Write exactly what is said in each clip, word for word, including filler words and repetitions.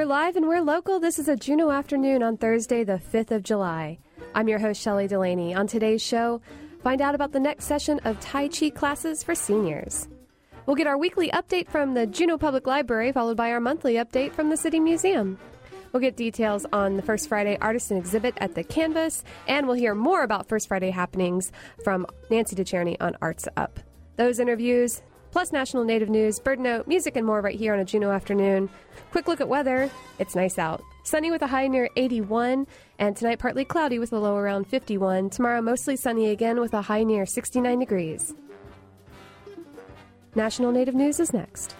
We're live and we're local. This is a Juneau afternoon on Thursday, the fifth of July. I'm your host, Shelley Delaney. On today's show, find out about the next session of Tai Chi classes for seniors. We'll get our weekly update from the Juneau Public Library, followed by our monthly update from the City Museum. We'll get details on the First Friday Artisan Exhibit at the Canvas, and we'll hear more about First Friday happenings from Nancy DeCherny on Arts Up. Those interviews, plus National Native News, Bird Note, music, and more right here on a Juneau afternoon. Quick look at weather. It's nice out. Sunny with a high near eighty-one, and tonight partly cloudy with a low around fifty-one. Tomorrow mostly sunny again with a high near sixty-nine degrees. National Native News is next.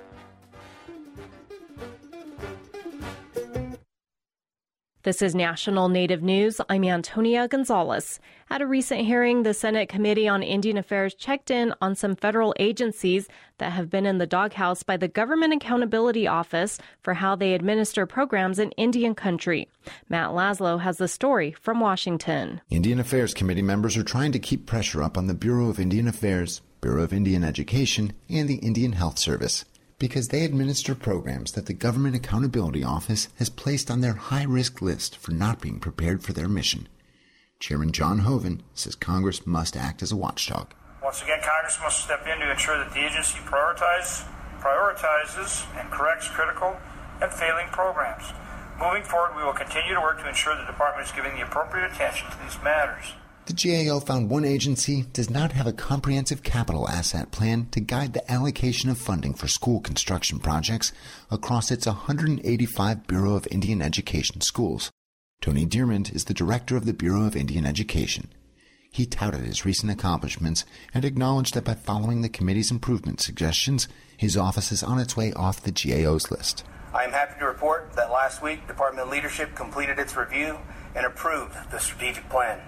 This is National Native News. I'm Antonia Gonzalez. At a recent hearing, the Senate Committee on Indian Affairs checked in on some federal agencies that have been in the doghouse by the Government Accountability Office for how they administer programs in Indian country. Matt Laszlo has the story from Washington. Indian Affairs Committee members are trying to keep pressure up on the Bureau of Indian Affairs, Bureau of Indian Education, and the Indian Health Service, because they administer programs that the Government Accountability Office has placed on their high-risk list for not being prepared for their mission. Chairman John Hoeven says Congress must act as a watchdog. Once again, Congress must step in to ensure that the agency prioritize, prioritizes and corrects critical and failing programs. Moving forward, we will continue to work to ensure the Department is giving the appropriate attention to these matters. The G A O found one agency does not have a comprehensive capital asset plan to guide the allocation of funding for school construction projects across its one hundred eighty-five Bureau of Indian Education schools. Tony Dearmond is the director of the Bureau of Indian Education. He touted his recent accomplishments and acknowledged that by following the committee's improvement suggestions, his office is on its way off the G A O's list. I am happy to report that last week, Department leadership completed its review and approved the strategic plan.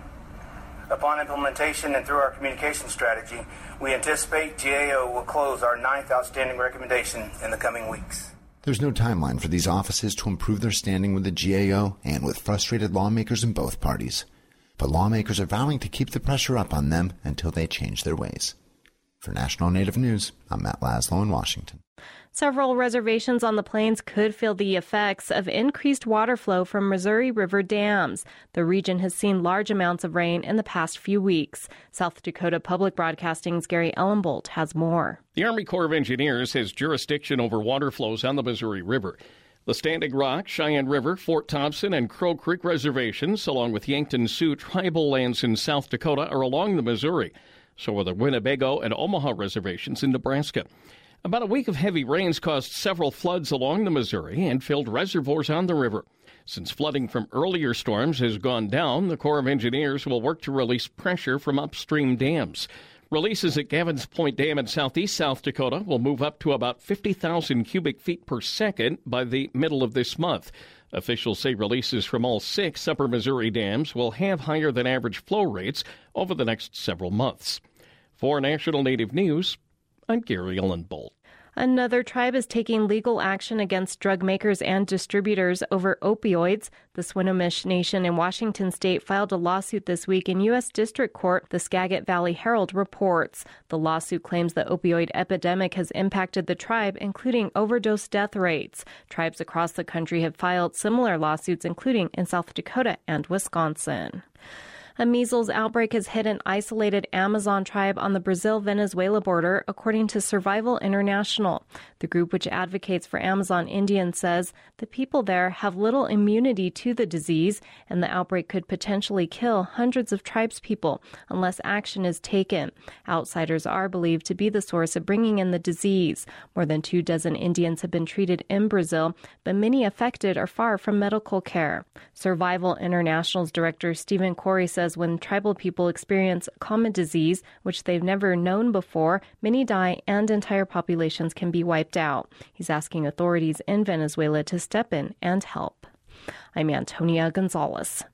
Upon implementation and through our communication strategy, we anticipate G A O will close our ninth outstanding recommendation in the coming weeks. There's no timeline for these offices to improve their standing with the G A O and with frustrated lawmakers in both parties. But lawmakers are vowing to keep the pressure up on them until they change their ways. For National Native News, I'm Matt Laszlo in Washington. Several reservations on the plains could feel the effects of increased water flow from Missouri River dams. The region has seen large amounts of rain in the past few weeks. South Dakota Public Broadcasting's Gary Ellenbolt has more. The Army Corps of Engineers has jurisdiction over water flows on the Missouri River. The Standing Rock, Cheyenne River, Fort Thompson, and Crow Creek reservations, along with Yankton Sioux tribal lands in South Dakota, are along the Missouri. So are the Winnebago and Omaha reservations in Nebraska. About a week of heavy rains caused several floods along the Missouri and filled reservoirs on the river. Since flooding from earlier storms has gone down, the Corps of Engineers will work to release pressure from upstream dams. Releases at Gavin's Point Dam in southeast South Dakota will move up to about fifty thousand cubic feet per second by the middle of this month. Officials say releases from all six upper Missouri dams will have higher than average flow rates over the next several months. For National Native News, I'm Gary Ellenbolt. Another tribe is taking legal action against drug makers and distributors over opioids. The Swinomish Nation in Washington state filed a lawsuit this week in U S District Court, the Skagit Valley Herald reports. The lawsuit claims the opioid epidemic has impacted the tribe, including overdose death rates. Tribes across the country have filed similar lawsuits, including in South Dakota and Wisconsin. A measles outbreak has hit an isolated Amazon tribe on the Brazil-Venezuela border, according to Survival International. The group, which advocates for Amazon Indians, says the people there have little immunity to the disease, and the outbreak could potentially kill hundreds of tribespeople unless action is taken. Outsiders are believed to be the source of bringing in the disease. More than two dozen Indians have been treated in Brazil, but many affected are far from medical care. Survival International's director Stephen Corey says when tribal people experience a common disease, which they've never known before, many die and entire populations can be wiped out. He's asking authorities in Venezuela to step in and help. I'm Antonia Gonzalez.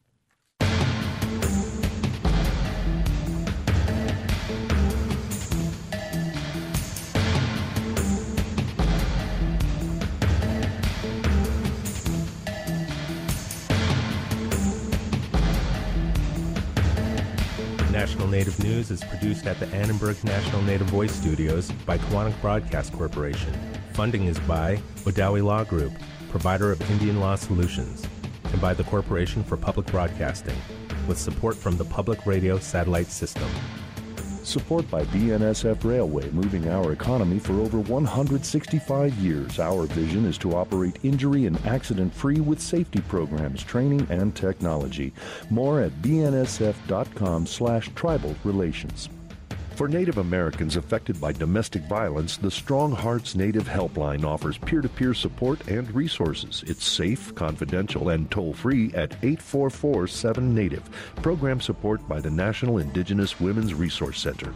National Native News is produced at the Annenberg National Native Voice Studios by Kawanak Broadcast Corporation. Funding is by Odawi Law Group. provider of Indian Law Solutions, and by the Corporation for Public Broadcasting, with support from the Public Radio Satellite System. Support by B N S F Railway, moving our economy for over one hundred sixty-five years. Our vision is to operate injury and accident-free with safety programs, training, and technology. More at B N S F dot com slash tribal relations. For Native Americans affected by domestic violence, the Strong Hearts Native Helpline offers peer-to-peer support and resources. It's safe, confidential, and toll-free at eight four four seven Native. Program support by the National Indigenous Women's Resource Center.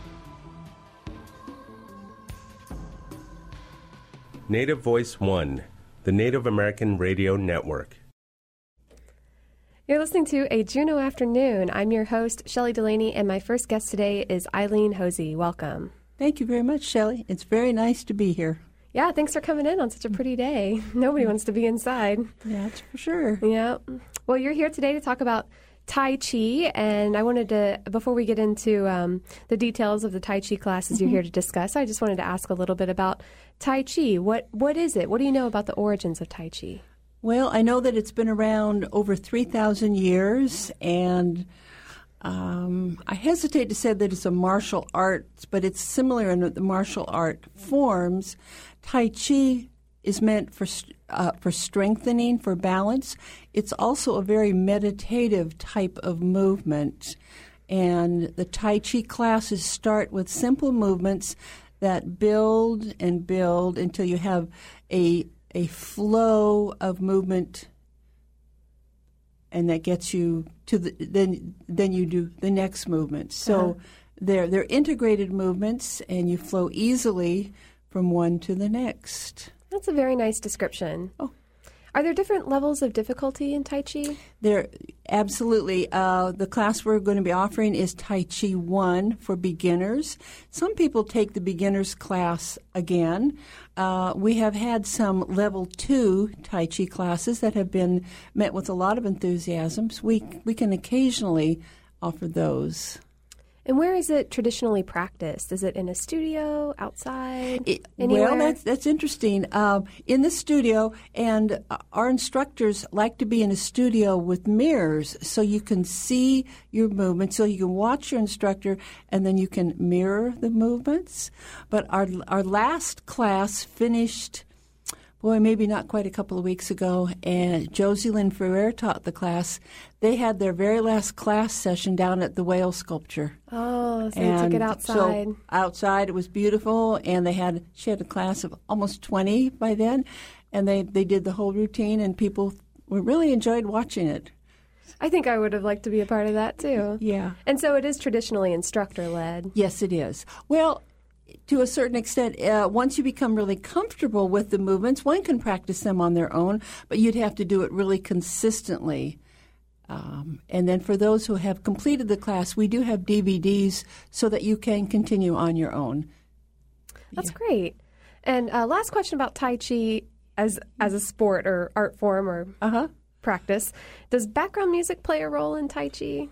Native Voice One, the Native American Radio Network. You're listening to A Juneau Afternoon. I'm your host, Shelley Delaney, and my first guest today is Eileen Hosey. Welcome. Thank you very much, Shelley. It's very nice to be here. Yeah, thanks for coming in on such a pretty day. Nobody wants to be inside. Yeah, that's for sure. Yeah. Well, you're here today to talk about Tai Chi, and I wanted to, before we get into um, the details of the Tai Chi classes mm-hmm. you're here to discuss, I just wanted to ask a little bit about Tai Chi. What What is it? What do you know about the origins of Tai Chi? Well, I know that it's been around over three thousand years, and um, I hesitate to say that it's a martial art, but it's similar in the martial art forms. Tai Chi is meant for uh, for strengthening, for balance. It's also a very meditative type of movement, and the Tai Chi classes start with simple movements that build and build until you have a a flow of movement, and that gets you to the then then you do the next movement. So uh-huh. they're they're integrated movements, and you flow easily from one to the next. That's a very nice description. Oh. Are there different levels of difficulty in Tai Chi? There, absolutely. Uh, the class we're going to be offering is Tai Chi one for beginners. Some people take the beginners class again. Uh, we have had some level two Tai Chi classes that have been met with a lot of enthusiasms. We we can occasionally offer those. And where is it traditionally practiced? Is it in a studio, outside, it, anywhere? Well, that's, that's interesting. Um, in the studio, and our instructors like to be in a studio with mirrors so you can see your movements, so you can watch your instructor, and then you can mirror the movements. But our our last class finished, boy, maybe not quite a couple of weeks ago, and Josie Lynn Ferrer taught the class. They had their very last class session down at the whale sculpture. Oh, so and they took it outside. So outside, it was beautiful, and they had she had a class of almost twenty by then, and they, they did the whole routine, and people were really enjoyed watching it. I think I would have liked to be a part of that, too. Yeah. And so it is traditionally instructor-led. Yes, it is. Well, to a certain extent, uh, once you become really comfortable with the movements, one can practice them on their own, but you'd have to do it really consistently. Um, and then for those who have completed the class, we do have D V Ds so that you can continue on your own. That's yeah. great. And uh, last question about Tai Chi as as a sport or art form or uh-huh. practice. Does background music play a role in Tai Chi?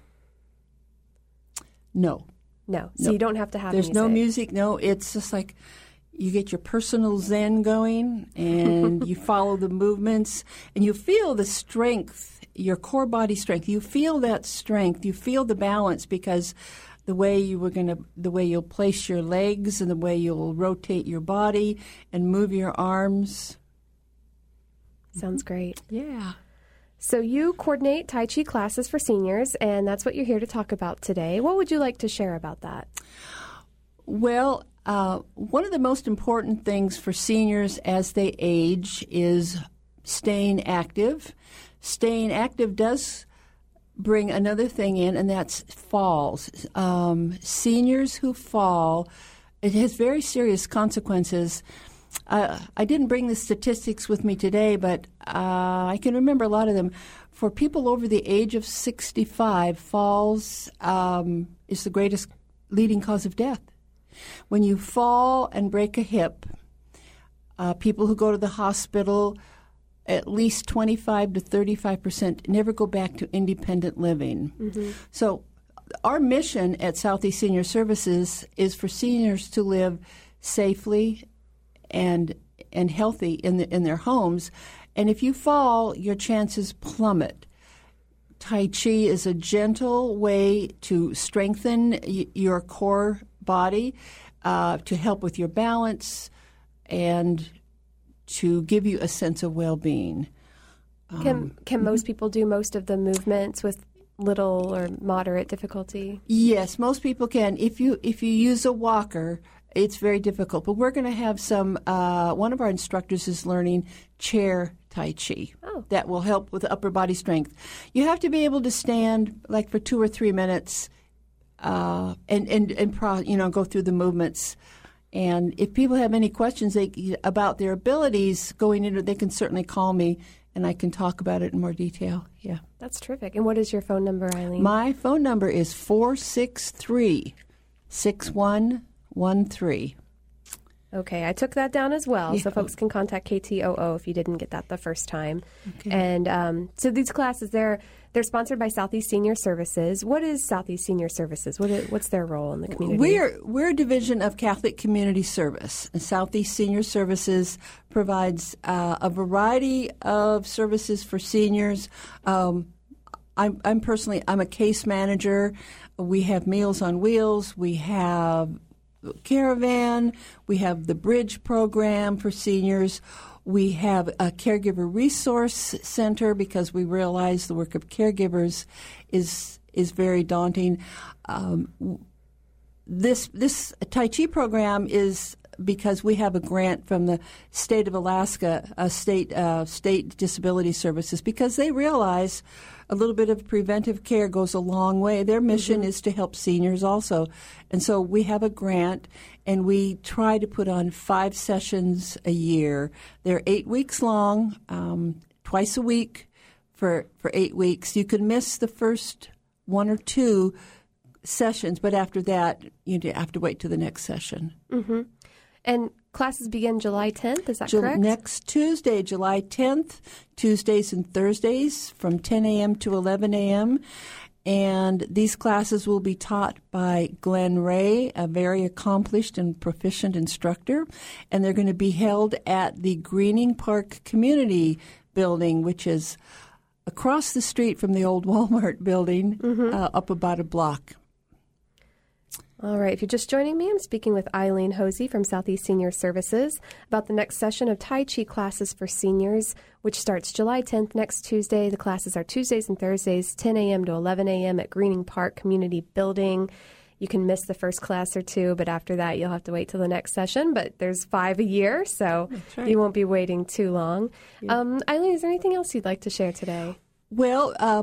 No. No. So no. you don't have to have There's music. no music. No, it's just like you get your personal zen going, and you follow the movements, and you feel the strength, your core body strength. You feel that strength. You feel the balance because the way you were going to, the way you'll place your legs and the way you'll rotate your body and move your arms. Sounds great. Yeah. So you coordinate Tai Chi classes for seniors, and that's what you're here to talk about today. What would you like to share about that? Well, uh, one of the most important things for seniors as they age is staying active. Staying active does bring another thing in, and that's falls. Um, seniors who fall, it has very serious consequences. Uh, I didn't bring the statistics with me today, but uh, I can remember a lot of them. For people over the age of sixty-five, falls um, is the greatest leading cause of death. When you fall and break a hip, uh, people who go to the hospital, at least twenty-five to thirty-five percent never go back to independent living. Mm-hmm. So our mission at Southeast Senior Services is for seniors to live safely and and healthy in the, in their homes, And if you fall, your chances plummet. Tai Chi is a gentle way to strengthen y- your core body, uh, to help with your balance, and to give you a sense of well-being. Can Um, can most people do most of the movements with little or moderate difficulty? Yes, most people can. If you if you use a walker, it's very difficult. But we're going to have some. Uh, one of our instructors is learning chair Tai Chi. Oh. That will help with upper body strength. You have to be able to stand like for two or three minutes, uh, and and and pro, you know go through the movements. And if people have any questions they, about their abilities going into, they can certainly call me, and I can talk about it in more detail. Yeah. That's terrific. And what is your phone number, Eileen? My phone number is four six three, six one one three. Okay, I took that down as well, Yeah. so folks can contact K T O O if you didn't get that the first time. Okay. And um, so these classes, they're they're sponsored by Southeast Senior Services. What is Southeast Senior Services? What is, what's their role in the community? We're we're a division of Catholic Community Service. And Southeast Senior Services provides uh, a variety of services for seniors. Um, I'm, I'm personally I'm a case manager. We have Meals on Wheels. We have Caravan. We have the Bridge program for seniors. We have a caregiver resource center because we realize the work of caregivers is is very daunting. Um, this this Tai Chi program is because we have a grant from the state of Alaska, uh, state uh, state disability services, because they realize a little bit of preventive care goes a long way. Their mission mm-hmm. is to help seniors also. And so we have a grant, and we try to put on five sessions a year. They're eight weeks long, um, twice a week for, for eight weeks. You can miss the first one or two sessions, but after that, you have to wait to the next session. Mm-hmm. And classes begin July tenth, is that Ju- correct? Next Tuesday, July tenth, Tuesdays and Thursdays from ten a.m. to eleven a.m. And these classes will be taught by Glenn Ray, a very accomplished and proficient instructor. And they're going to be held at the Greening Park Community Building, which is across the street from the old Walmart building, mm-hmm. uh, up about a block. All right, if you're just joining me, I'm speaking with Eileen Hosey from Southeast Senior Services about the next session of Tai Chi classes for seniors, which starts July tenth, next Tuesday. The classes are Tuesdays and Thursdays, ten a.m. to eleven a.m. at Greening Park Community Building. You can miss the first class or two, but after that, you'll have to wait till the next session. But there's five a year, so right. you won't be waiting too long. Yeah. Um, Eileen, is there anything else you'd like to share today? Well, uh,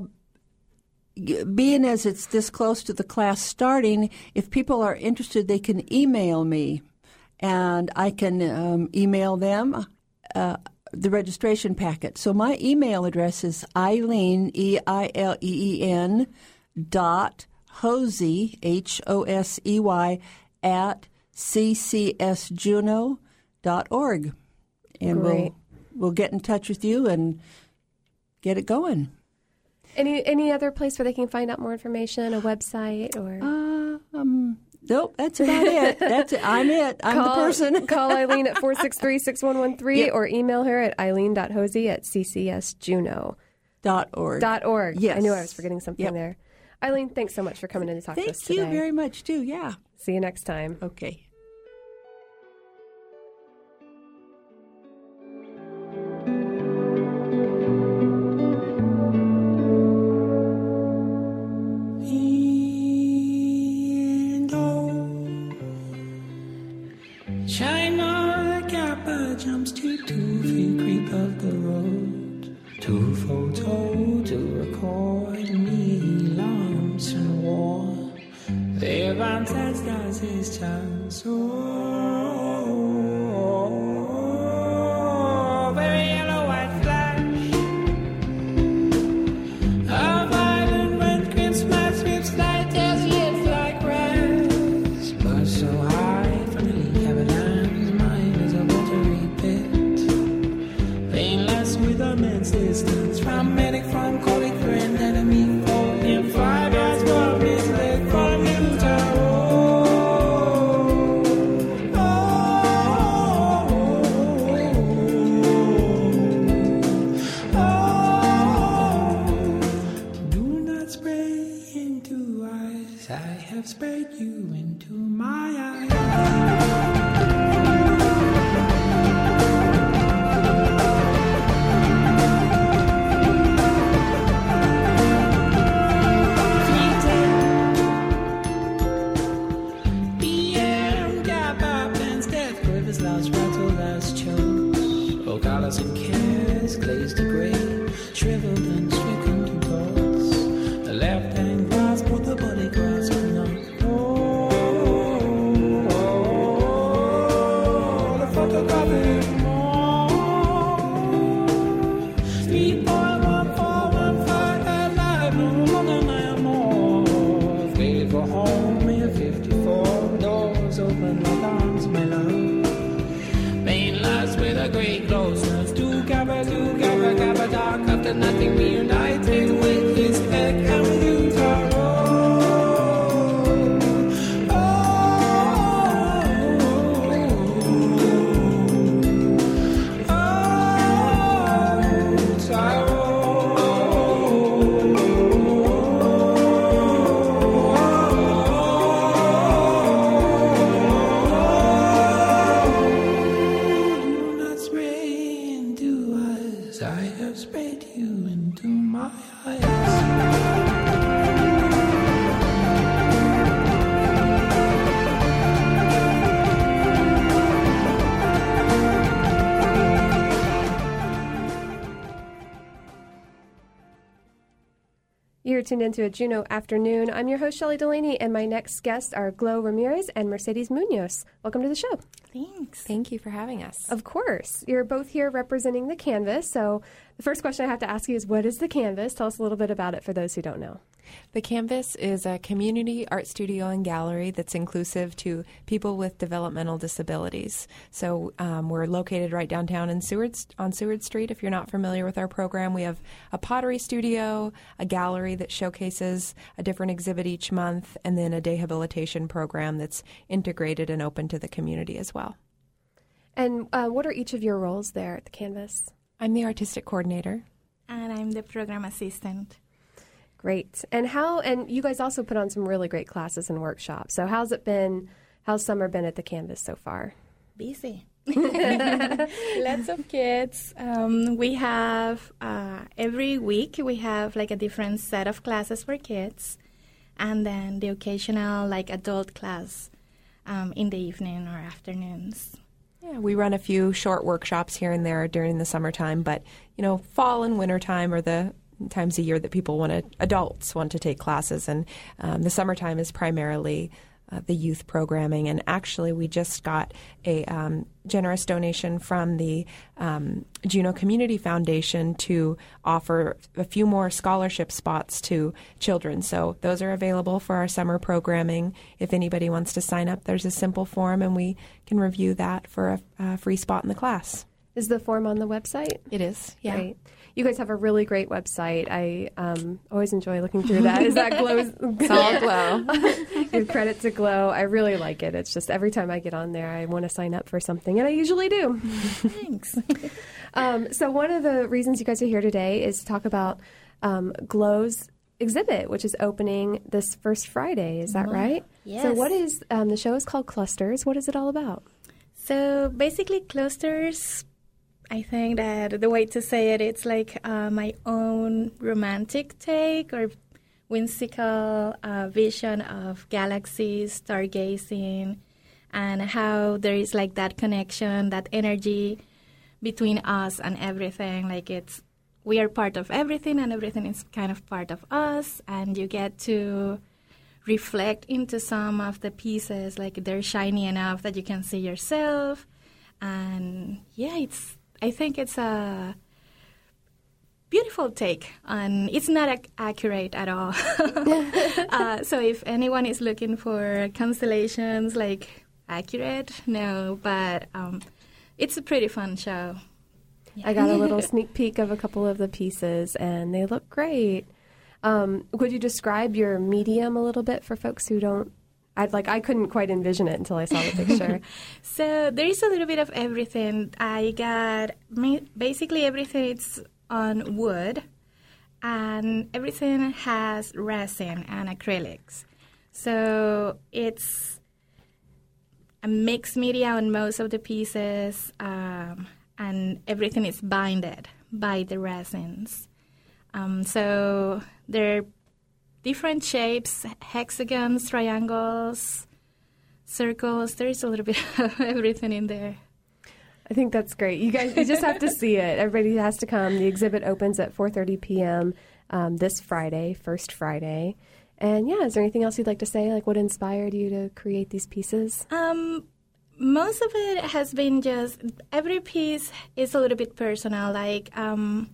being as it's this close to the class starting, if people are interested, they can email me, and I can um, email them uh, the registration packet. So my email address is Eileen, E I L E E N, dot Hosey, H O S E Y, at c c s juneau dot org. And Great. we'll we'll get in touch with you and get it going. Any any other place where they can find out more information, a website or? Uh, um, nope, that's about it. That's it. I'm it. I'm call, the person. Call Eileen at four six three, six one one three Yep. or email her at eileen dot hosey at c c s juneau dot org. Dot org. Yes. I knew I was forgetting something Yep. there. Eileen, thanks so much for coming in to talk Thank to us today. you very much, too. Yeah. See you next time. Okay. China Kappa jumps to two feet creep up the road. Two photo to record me lumps and war. They want that does his chance. Oh, very yellow white flash. A violent red Christmas sweeps like as lit like grass. But so high from the leak avalanche, mine is a watery pit. Painless with immense distance from medic, from colleague, friend, enemy, foe. In five yards from his leg, from Utah. Oh, oh. I have spread you into my eyes. Colors and cares glazed to gray, shriveled and stricken to thoughts. The left hand grasp what the body grasps not. Oh, oh, oh, the photographic more. Three point one four one five and nine, no longer nine more. Waited for home in fifty-four, doors open like arms, my love. Main lights with a great closeness. Do gabba, do gabba, gabba, dark after nothing reunited with his head and with you, Taro. Oh, oh, oh, Taro. I have spread you into my eyes. You're tuned into a Juno Afternoon. I'm your host, Shelley Delaney, and my next guests are Glo Ramirez and Mercedes Munoz. Welcome to the show. Thanks. Thank you for having us. Of course. You're both here representing the Canvas. So the first question I have to ask you is, what is the Canvas? Tell us a little bit about it for those who don't know. The Canvas is a community art studio and gallery that's inclusive to people with developmental disabilities. So um, we're located right downtown in Seward, on Seward Street. If you're not familiar with our program, we have a pottery studio, a gallery that showcases a different exhibit each month, and then a dehabilitation program that's integrated and open to the community as well. And uh, what are each of your roles there at the Canvas? I'm the artistic coordinator. And I'm the program assistant. Great. And how, and you guys also put on some really great classes and workshops. So how's it been, how's summer been at the Canvas so far? Busy. Lots of kids. Um, we have, uh, every week we have like a different set of classes for kids. And then the occasional like adult class um, in the evening or afternoons. Yeah, we run a few short workshops here and there during the summertime, but, you know, fall and winter time are the times a year that people want to, adults want to take classes, and um, the summertime is primarily uh, the youth programming. And actually, we just got a um, generous donation from the um, Juneau Community Foundation to offer a few more scholarship spots to children. So those are available for our summer programming. If anybody wants to sign up, there's a simple form, and we can review that for a, a free spot in the class. Is the form on the website? It is, yeah. Great. You guys have a really great website. I um, always enjoy looking through that. Is that Glow? It's all Glow. Give credit to Glow. I really like it. It's just every time I get on there, I want to sign up for something, and I usually do. Thanks. um, so one of the reasons you guys are here today is to talk about um, Glow's exhibit, which is opening this first Friday. Is that right? Yes. So what is, um, the show is called Clusters. What is it all about? So basically Clusters, I think that the way to say it, it's like uh, my own romantic take or whimsical uh, vision of galaxies, stargazing, and how there is like that connection, that energy between us and everything. Like it's, we are part of everything and everything is kind of part of us, and you get to reflect into some of the pieces, like they're shiny enough that you can see yourself. And yeah, it's, I think it's a beautiful take, and it's not ac- accurate at all. uh, so if anyone is looking for constellations, like accurate, no, but um, it's a pretty fun show. Yeah. I got a little sneak peek of a couple of the pieces, and they look great. Um, could you describe your medium a little bit for folks who don't? I'd like I couldn't quite envision it until I saw the picture. So there is a little bit of everything. I got ma- basically everything. It's on wood, and everything has resin and acrylics. So it's a mixed media on most of the pieces, um, and everything is binded by the resins. Um, so there are different shapes, hexagons, triangles, circles. There's a little bit of everything in there. I think that's great. You guys, you just have to see it. Everybody has to come. The exhibit opens at four thirty p.m. Um, this Friday, first Friday. And yeah, is there anything else you'd like to say? Like what inspired you to create these pieces? Um, most of it has been just, every piece is a little bit personal. Like um,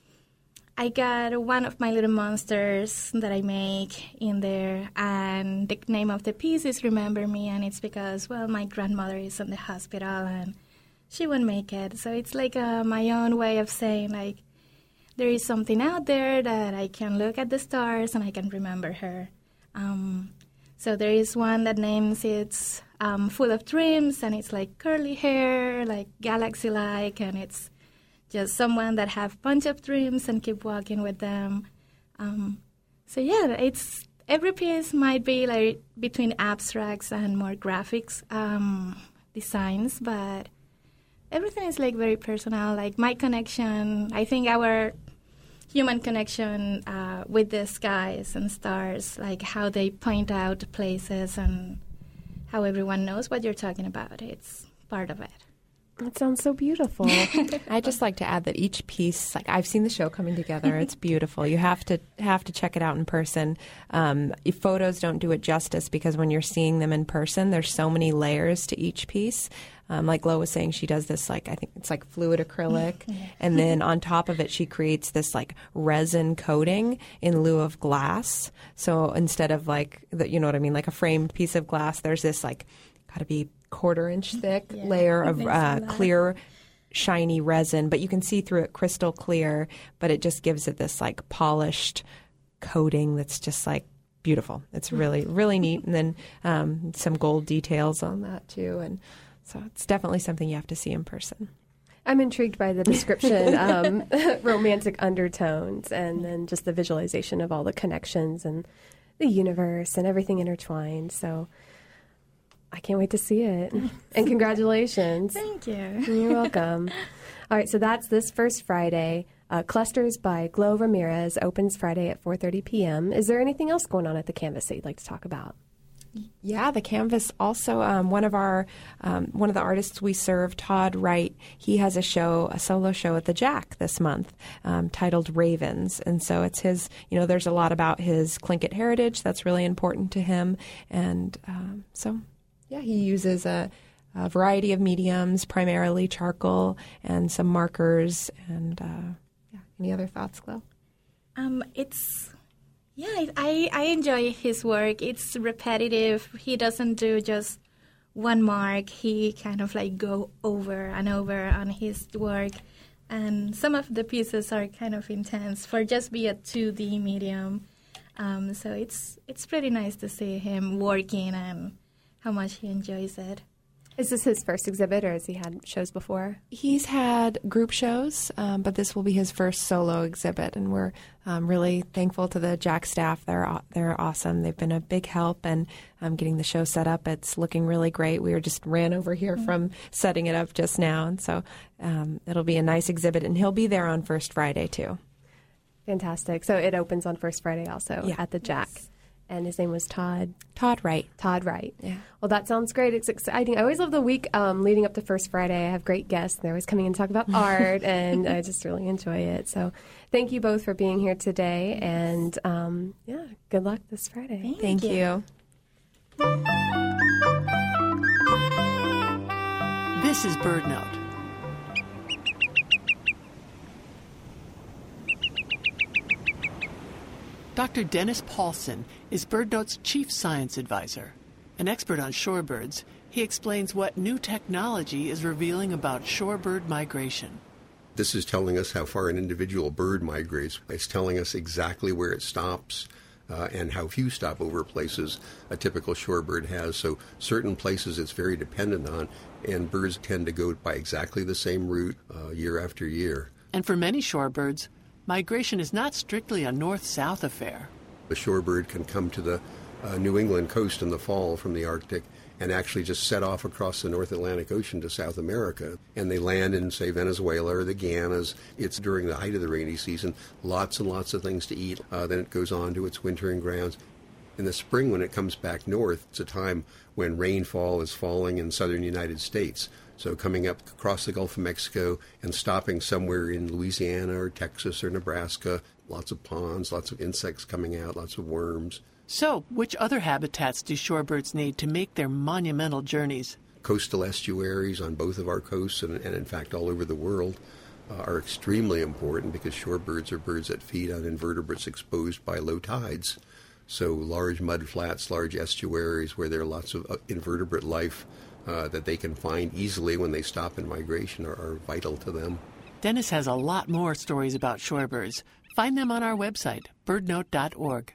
I got one of my little monsters that I make in there, and the name of the piece is Remember Me, and it's because, well, my grandmother is in the hospital and she won't make it. So it's like uh, my own way of saying, like, there is something out there that I can look at the stars and I can remember her. Um, so there is one that names it's um, Full of Dreams, and it's like curly hair, like galaxy-like, and it's just someone that have bunch of dreams and keep walking with them. Um, so yeah, it's every piece might be like between abstracts and more graphics um, designs, but everything is like very personal. Like my connection, I think our human connection uh, with the skies and stars, like how they point out places and how everyone knows what you're talking about. It's part of it. That sounds so beautiful. I'd just like to add that each piece, like I've seen the show coming together. It's beautiful. You have to have to check it out in person. Um, if photos don't do it justice, because when you're seeing them in person, there's so many layers to each piece. Um, like Lo was saying, she does this, like, I think it's like fluid acrylic. And then on top of it, she creates this like resin coating in lieu of glass. So instead of like, the, you know what I mean, like a framed piece of glass, there's this like, got to be quarter inch thick yeah, layer of uh, clear, shiny resin. But you can see through it crystal clear, but it just gives it this like polished coating that's just like beautiful. It's really, really neat. And then um, some gold details on that too. And so it's definitely something you have to see in person. I'm intrigued by the description, um, romantic undertones, and then just the visualization of all the connections and the universe and everything intertwined. So I can't wait to see it. And congratulations. Thank you. You're welcome. All right, so that's this first Friday. Uh, Clusters by Glo Ramirez opens Friday at four thirty p.m. Is there anything else going on at the Canvas that you'd like to talk about? Yeah, the Canvas also, um, one of our, um, one of the artists we serve, Todd Wright, he has a show, a solo show at the Jack this month um, titled Ravens. And so it's his, you know, there's a lot about his Tlingit heritage that's really important to him. And um, so, yeah, he uses a, a variety of mediums, primarily charcoal and some markers. And uh, yeah, any other thoughts, Glo? Um, it's... Yeah, I, I enjoy his work. It's repetitive. He doesn't do just one mark. He kind of like go over and over on his work. And some of the pieces are kind of intense for just be a two D medium. Um, so it's it's pretty nice to see him working and how much he enjoys it. Is this his first exhibit, or has he had shows before? He's had group shows, um, but this will be his first solo exhibit, and we're um, really thankful to the Jack staff. They're they're awesome. They've been a big help, and um, getting the show set up, it's looking really great. We were just ran over here mm-hmm. from setting it up just now, and so um, it'll be a nice exhibit, and he'll be there on First Friday, too. Fantastic. So it opens on First Friday also yeah. at the Jack. Yes. And his name was Todd. Todd Wright. Todd Wright. Yeah. Well, that sounds great. It's exciting. I always love the week um, leading up to First Friday. I have great guests. They're always coming in to talk about art, and I just really enjoy it. So thank you both for being here today. And, um, yeah, good luck this Friday. Thank, thank you. you. This is BirdNote. Doctor Dennis Paulson is BirdNote's chief science advisor. An expert on shorebirds, he explains what new technology is revealing about shorebird migration. This is telling us how far an individual bird migrates. It's telling us exactly where it stops uh, and how few stopover places a typical shorebird has. So certain places it's very dependent on, and birds tend to go by exactly the same route uh, year after year. And for many shorebirds, migration is not strictly a north-south affair. The shorebird can come to the uh, New England coast in the fall from the Arctic and actually just set off across the North Atlantic Ocean to South America. And they land in, say, Venezuela or the Guianas. It's during the height of the rainy season, lots and lots of things to eat. Uh, then it goes on to its wintering grounds. In the spring, when it comes back north, it's a time when rainfall is falling in southern United States. So coming up across the Gulf of Mexico and stopping somewhere in Louisiana or Texas or Nebraska, lots of ponds, lots of insects coming out, lots of worms. So, which other habitats do shorebirds need to make their monumental journeys? Coastal estuaries on both of our coasts and, and in fact all over the world uh, are extremely important because shorebirds are birds that feed on invertebrates exposed by low tides. So large mud flats, large estuaries where there are lots of uh, invertebrate life uh, that they can find easily when they stop in migration are, are vital to them. Dennis has a lot more stories about shorebirds. Find them on our website, bird note dot org.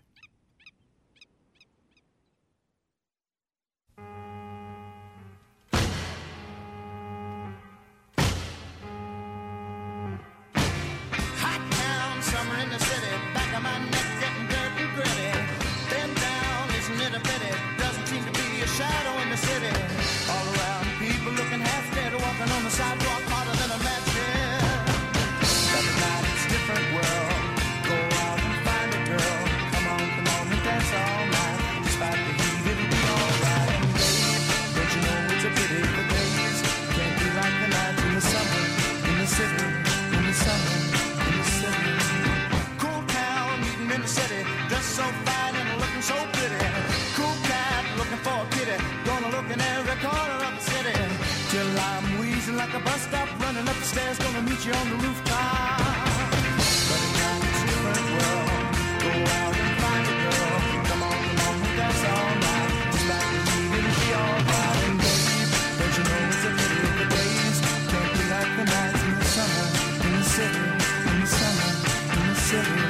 Like a bus stop, running up the stairs, gonna meet you on the rooftop. But it's not a different world. Go out and find a girl. Come on, come on, we dance all night. Just like the heat, it'll be alright. And babe, don't you know it's a pity the days can't be like the nights in the summer, in the city, in the summer, in the city.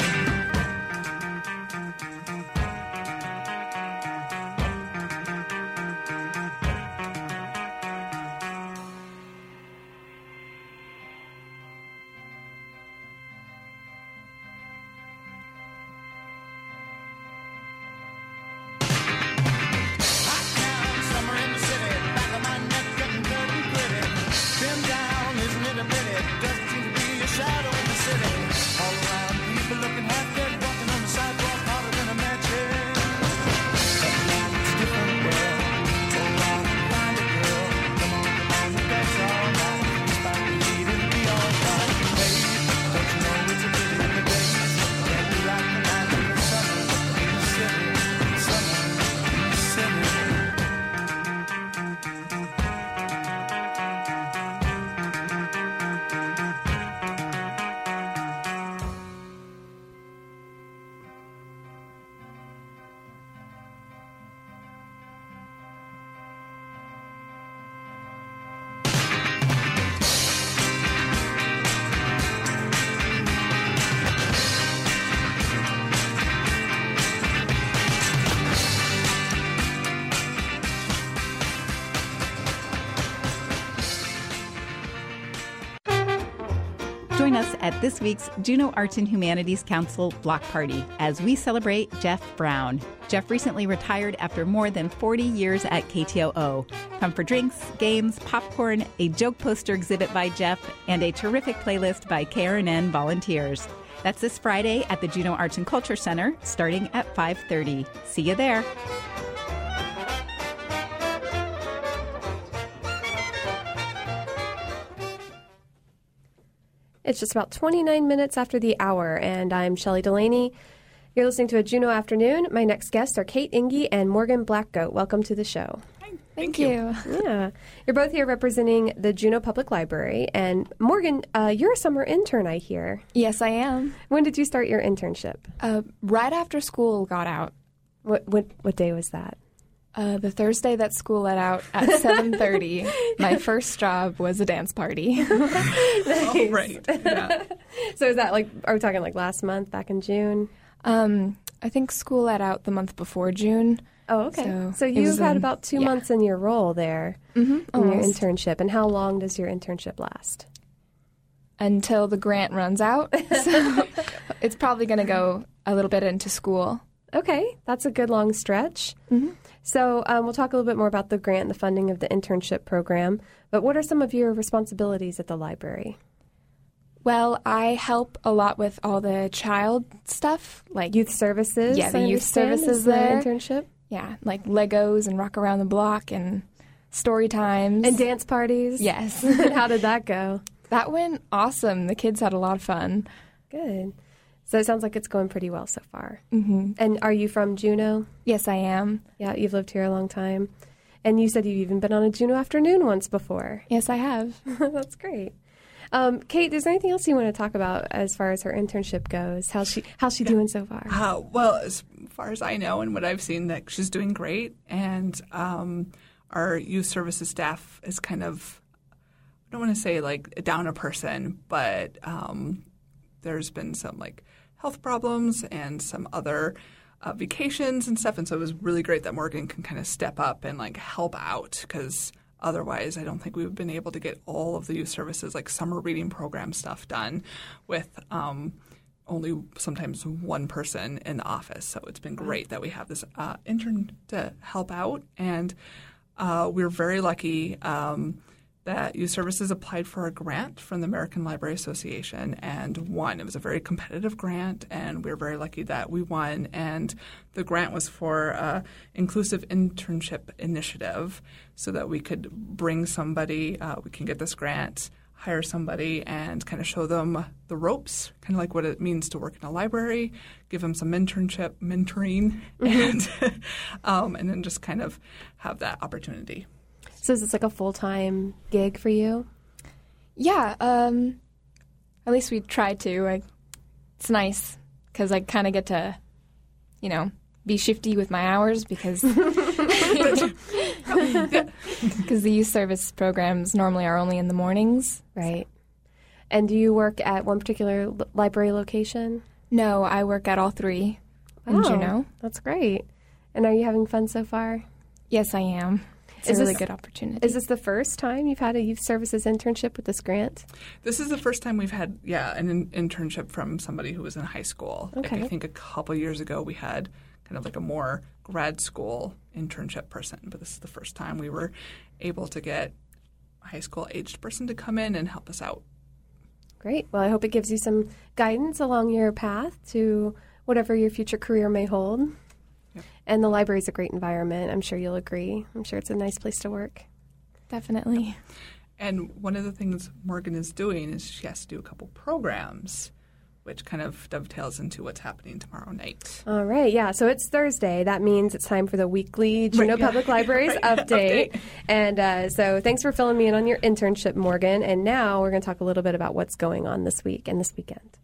Join us at this week's Juneau Arts and Humanities Council Block Party as we celebrate Jeff Brown. Jeff recently retired after more than forty years at K T O O. Come for drinks, games, popcorn, a joke poster exhibit by Jeff, and a terrific playlist by K R N N volunteers. That's this Friday at the Juneau Arts and Culture Center, starting at five thirty. See you there. It's just about twenty-nine minutes after the hour, and I'm Shelley Delaney. You're listening to a Juneau Afternoon. My next guests are Kate Inge and Morgan Blackgoat. Welcome to the show. Hi. Thank, Thank you. you. Yeah. You're both here representing the Juneau Public Library. And Morgan, uh, you're a summer intern, I hear. Yes, I am. When did you start your internship? Uh, right after school got out. What what, what day was that? Uh, the Thursday that school let out at seven thirty. My first job was a dance party. Nice. Oh, right. Yeah. So is that like, are we talking like last month, back in June? Um, I think school let out the month before June. Oh, okay. So, so you've had in, about two yeah. months in your role there, mm-hmm, in almost. your internship. And how long does your internship last? Until the grant runs out. So it's probably going to go a little bit into school. Okay, that's a good long stretch. Mm-hmm. So um, we'll talk a little bit more about the grant and the funding of the internship program. But what are some of your responsibilities at the library? Well, I help a lot with all the child stuff, like youth services. Yeah, the I youth understand, services is the there. internship. Yeah, like Legos and Rock Around the Block and story times. And dance parties. Yes. And how did that go? That went awesome. The kids had a lot of fun. Good. So it sounds like it's going pretty well so far. Mm-hmm. And are you from Juneau? Yes, I am. Yeah, you've lived here a long time. And you said you've even been on a Juneau afternoon once before. Yes, I have. That's great. Um, Kate, is there anything else you want to talk about as far as her internship goes? How's she How's she yeah. doing so far? Uh, well, as far as I know and what I've seen, that she's doing great. And um, our youth services staff is kind of, I don't want to say like down a person, but um, there's been some like health problems and some other uh, vacations and stuff. And so it was really great that Morgan can kind of step up and like help out, because otherwise I don't think we would have been able to get all of the youth services, like summer reading program stuff, done with um, only sometimes one person in the office. So it's been great that we have this uh, intern to help out. And uh, we're very lucky um, that Youth Services applied for a grant from the American Library Association and won. It was a very competitive grant, and we were very lucky that we won. And the grant was for uh, Inclusive Internship Initiative, so that we could bring somebody, uh, we can get this grant, hire somebody, and kind of show them the ropes, kind of like what it means to work in a library, give them some internship, mentoring, and, um, and then just kind of have that opportunity. So is this like a full-time gig for you? Yeah, um, at least we try to. I, it's nice because I kind of get to, you know, be shifty with my hours because because the youth service programs normally are only in the mornings. Right. And do you work at one particular l- library location? No, I work at all three in Oh, Juneau. that's great. And are you having fun so far? Yes, I am. It's Is a really this- good opportunity. Is this the first time you've had a youth services internship with this grant? This is the first time we've had, yeah, an in- internship from somebody who was in high school. Okay. Like I think a couple years ago we had kind of like a more grad school internship person, but this is the first time we were able to get a high school aged person to come in and help us out. Great. Well, I hope it gives you some guidance along your path to whatever your future career may hold. Yep. And the library is a great environment. I'm sure you'll agree. I'm sure it's a nice place to work. Definitely. And one of the things Morgan is doing is she has to do a couple programs, which kind of dovetails into what's happening tomorrow night. All right, yeah. So it's Thursday. That means it's time for the weekly Juneau Right, yeah. Public Libraries Right, update. update. And uh, so thanks for filling me in on your internship, Morgan. And now we're going to talk a little bit about what's going on this week and this weekend.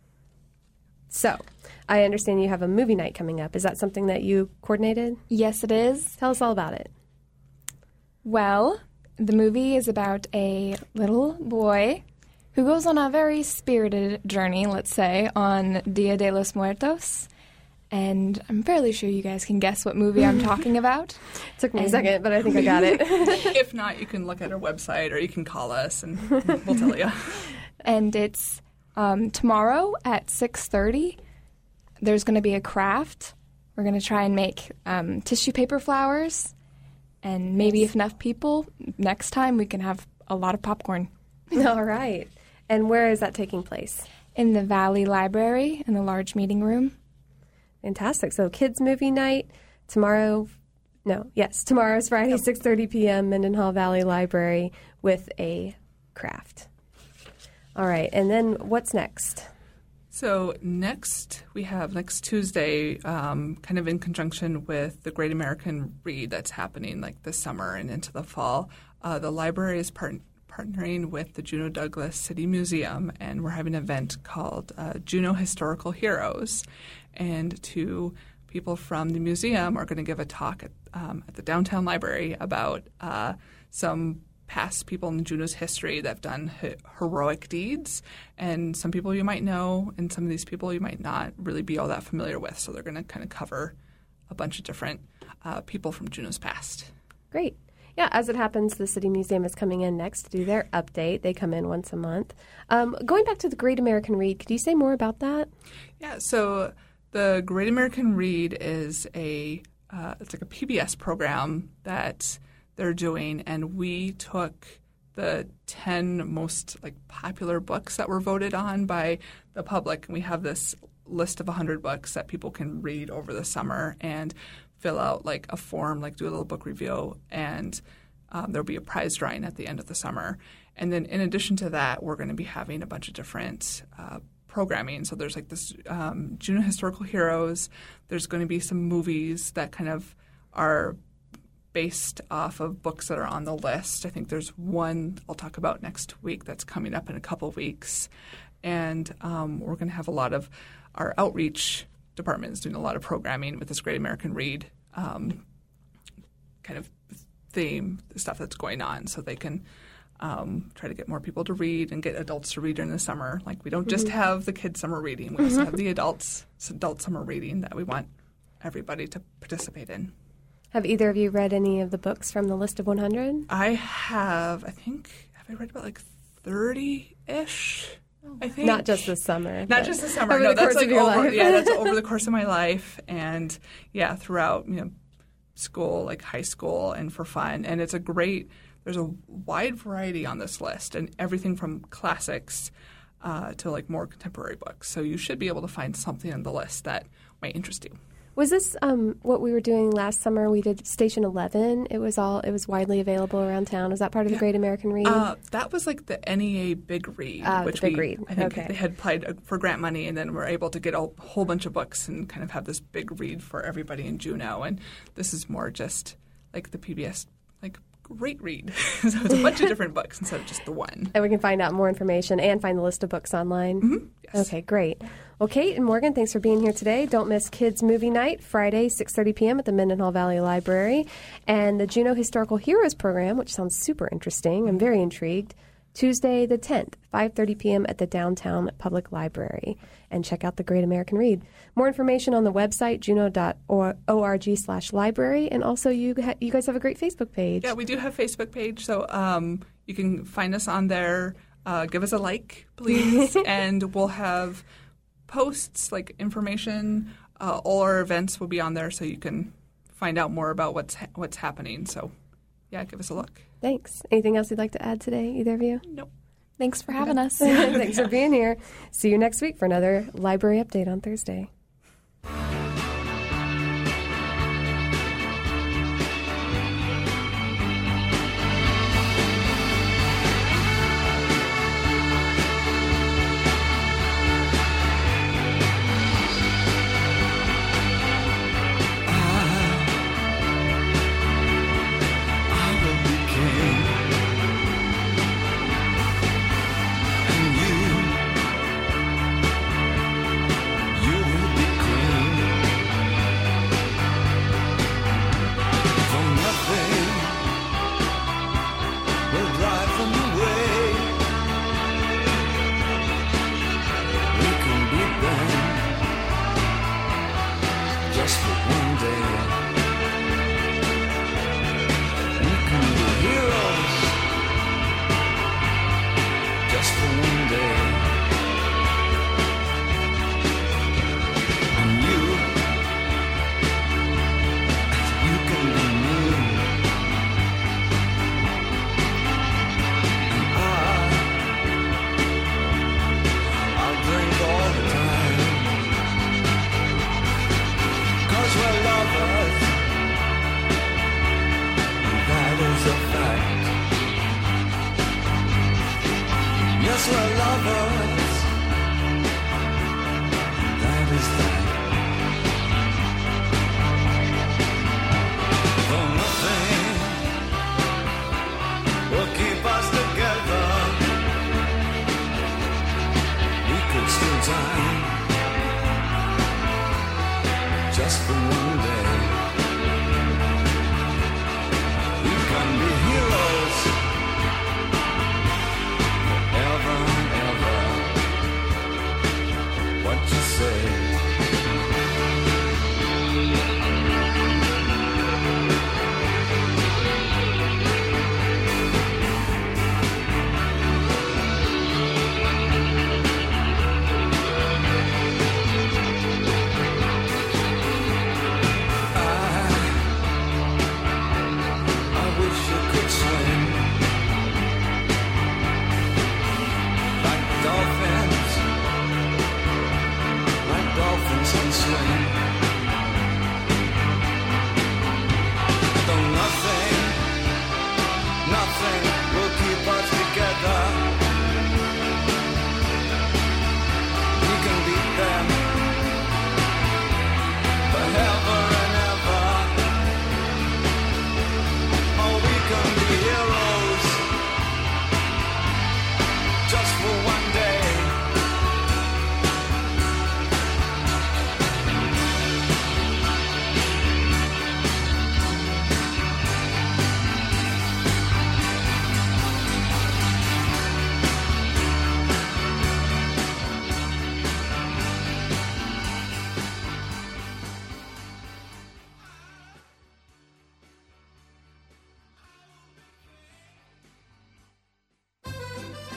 So I understand you have a movie night coming up. Is that something that you coordinated? Yes, it is. Tell us all about it. Well, the movie is about a little boy who goes on a very spirited journey, let's say, on Dia de los Muertos. And I'm fairly sure you guys can guess what movie I'm talking about. Took me and a second, but I think I got it. If not, you can look at our website or you can call us and we'll tell you. And it's um, tomorrow at six thirty. There's going to be a craft. We're going to try and make um, tissue paper flowers. And maybe if enough people, next time we can have a lot of popcorn. All right. And where is that taking place? In the Valley Library, in the large meeting room. Fantastic. So kids movie night tomorrow. No, yes, tomorrow's Friday, six thirty p.m. Mendenhall Valley Library with a craft. All right. And then what's next? So next, we have next Tuesday, um, kind of in conjunction with the Great American Read that's happening like this summer and into the fall. Uh, the library is part- partnering with the Juneau Douglas City Museum, and we're having an event called uh, Juneau Historical Heroes. And two people from the museum are going to give a talk at, um, at the downtown library about uh, some past people in Juneau's history that have done he- heroic deeds, and some people you might know, and some of these people you might not really be all that familiar with. So they're going to kind of cover a bunch of different uh, people from Juneau's past. Great. Yeah, as it happens, the City Museum is coming in next to do their update. They come in once a month. Um, going back to the Great American Read, could you say more about that? Yeah, so The Great American Read is a uh, it's like a P B S program that they're doing, and we took the ten most like popular books that were voted on by the public, and we have this list of one hundred books that people can read over the summer and fill out like a form, like do a little book review, and um, there'll be a prize drawing at the end of the summer. And then in addition to that, we're going to be having a bunch of different uh, programming. So there's like this um, Juneau Historical Heroes. There's going to be some movies that kind of are based off of books that are on the list. I think there's one I'll talk about next week that's coming up in a couple weeks. And um, we're going to have a lot of our outreach departments doing a lot of programming with this Great American Read um, kind of theme, the stuff that's going on, so they can um, try to get more people to read and get adults to read during the summer. Like, we don't just Mhm. have the kids' summer reading. We also have the adults, it's adult summer reading that we want everybody to participate in. Have either of you read any of the books from the list of one hundred? I have, I think, have I read about like thirty-ish? I think. Not just this summer. Not but just the summer. over No, the that's course like of your over. life. Yeah, that's over the course of my life, and yeah, throughout you know school, like high school, and for fun. And it's a great. There's a wide variety on this list, and everything from classics uh, to like more contemporary books. So you should be able to find something on the list that might interest you. Was this um, what we were doing last summer? We did Station Eleven. It was all. It was widely available around town. Was that part of the Great American Read? Uh, that was like the N E A Big Read, Ah, the which Big we Read. I think Okay. they had applied uh, for grant money, and then we're able to get a whole bunch of books and kind of have this big read for everybody in Juneau. And this is more just like the P B S like great read. So it's a bunch of different books instead of just the one. And we can find out more information and find the list of books online. Mm-hmm. Yes. Okay, great. Well, Kate and Morgan, thanks for being here today. Don't miss Kids Movie Night, Friday, six thirty p.m. at the Mendenhall Valley Library. And the Juneau Historical Heroes program, which sounds super interesting. I'm very intrigued. Tuesday the tenth, five thirty p.m. at the Downtown Public Library. And check out the Great American Read. More information on the website, juneau dot org slash library. And also, you ha- you guys have a great Facebook page. Yeah, we do have a Facebook page, so um, you can find us on there. Uh, give us a like, please, and we'll have posts, like information. Uh, all our events will be on there, so you can find out more about what's ha- what's happening. So, yeah, give us a look. Thanks. Anything else you'd like to add today, either of you? Nope. Thanks for having us. Thanks for being here. See you next week for another library update on Thursday. Just for one day, we can be heroes forever and ever. What you say?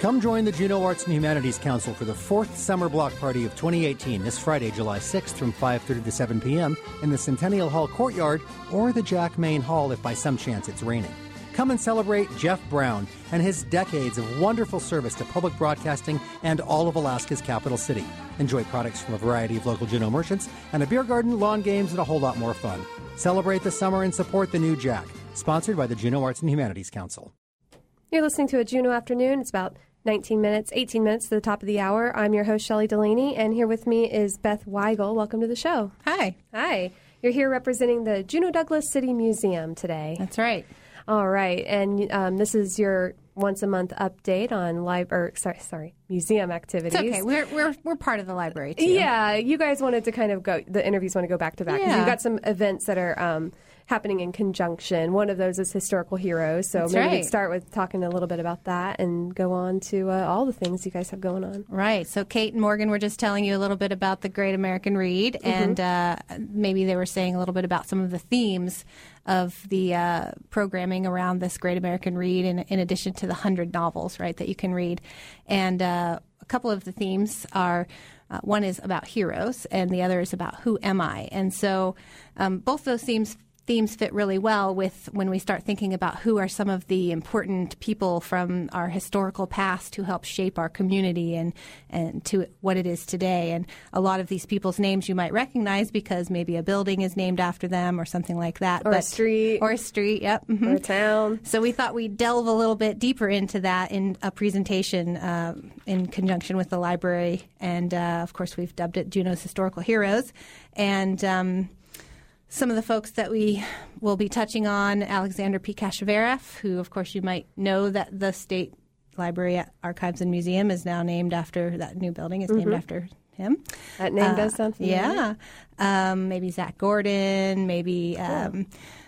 Come join the Juneau Arts and Humanities Council for the fourth Summer Block Party of twenty eighteen this Friday, July sixth from five thirty to seven p.m. in the Centennial Hall courtyard or the Jack Main Hall if by some chance it's raining. Come and celebrate Jeff Brown and his decades of wonderful service to public broadcasting and all of Alaska's capital city. Enjoy products from a variety of local Juneau merchants and a beer garden, lawn games, and a whole lot more fun. Celebrate the summer and support the new Jack. Sponsored by the Juneau Arts and Humanities Council. You're listening to a Juneau Afternoon. It's about nineteen minutes, eighteen minutes to the top of the hour. I'm your host, Shelley Delaney, and here with me is Beth Weigel. Welcome to the show. Hi. Hi. You're here representing the Juneau Douglas City Museum today. That's right. All right. And um, this is your once-a-month update on library, sorry, sorry, museum activities. It's okay. We're, we're, we're part of the library, too. Yeah. You guys wanted to kind of go, the interviews want to go back to back. Yeah. You've got some events that are um, happening in conjunction. One of those is Historical Heroes. So That's maybe right. we'd start with talking a little bit about that and go on to uh, all the things you guys have going on. Right. So Kate and Morgan were just telling you a little bit about the Great American Read, Mm-hmm. and uh, maybe they were saying a little bit about some of the themes of the uh, programming around this Great American Read, in, in addition to the hundred novels, right, that you can read. And uh, a couple of the themes are, uh, one is about heroes, and the other is about who am I. And so um, both those themes themes fit really well with when we start thinking about who are some of the important people from our historical past who helped shape our community and, and to what it is today. And a lot of these people's names you might recognize because maybe a building is named after them or something like that. Or but, a street. Or a street, yep. Mm-hmm. Or a town. So we thought we'd delve a little bit deeper into that in a presentation uh, in conjunction with the library. And, uh, of course, we've dubbed it Juneau's Historical Heroes. And um, some of the folks that we will be touching on, Alexander P. Kashavarov, who, of course, you might know that the State Library, Archives, and Museum is now named after, that new building is named Mhm. after him. That name Uh, does sound familiar. Yeah. Um, maybe Zach Gordon, maybe um,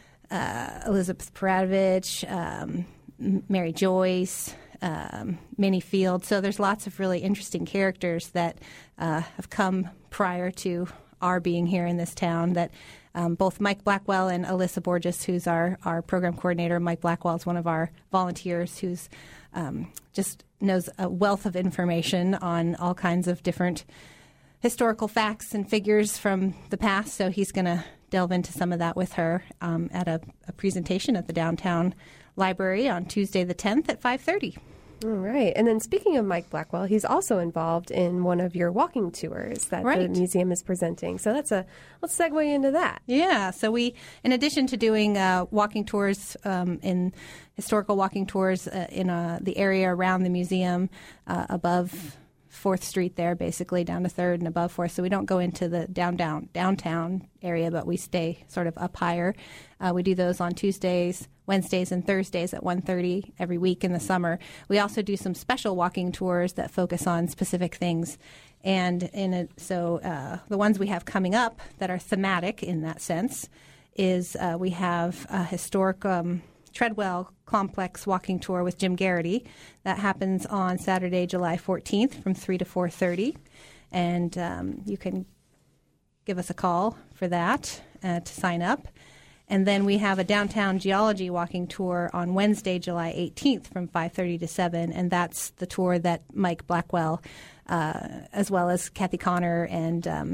uh, Elizabeth Paradovich, um, M- Mary Joyce, um, Minnie Field. So there's lots of really interesting characters that uh, have come prior to our being here in this town that um, both Mike Blackwell and Alyssa Borges, who's our, our program coordinator. Mike Blackwell is one of our volunteers who's um, just knows a wealth of information on all kinds of different historical facts and figures from the past. So he's going to delve into some of that with her um, at a, a presentation at the downtown library on Tuesday the tenth at five thirty. All right. And then speaking of Mike Blackwell, he's also involved in one of your walking tours that Right. the museum is presenting. So that's a, let's segue into that. Yeah. So we, in addition to doing uh, walking tours um, in historical walking tours uh, in uh, the area around the museum uh, above Fourth Street there, basically down to Third and above Fourth. So we don't go into the down, down, downtown area, but we stay sort of up higher. Uh, we do those on Tuesdays, Wednesdays, and Thursdays at one thirty every week in the summer. We also do some special walking tours that focus on specific things. And in a, so uh, the ones we have coming up that are thematic in that sense is uh, we have a historic um, Treadwell Complex walking tour with Jim Garrity. That happens on Saturday, July fourteenth from three to four thirty. And um, you can give us a call for that uh, to sign up. And then we have a downtown geology walking tour on Wednesday, July eighteenth from five thirty to seven. And that's the tour that Mike Blackwell, uh, as well as Kathy Connor and um,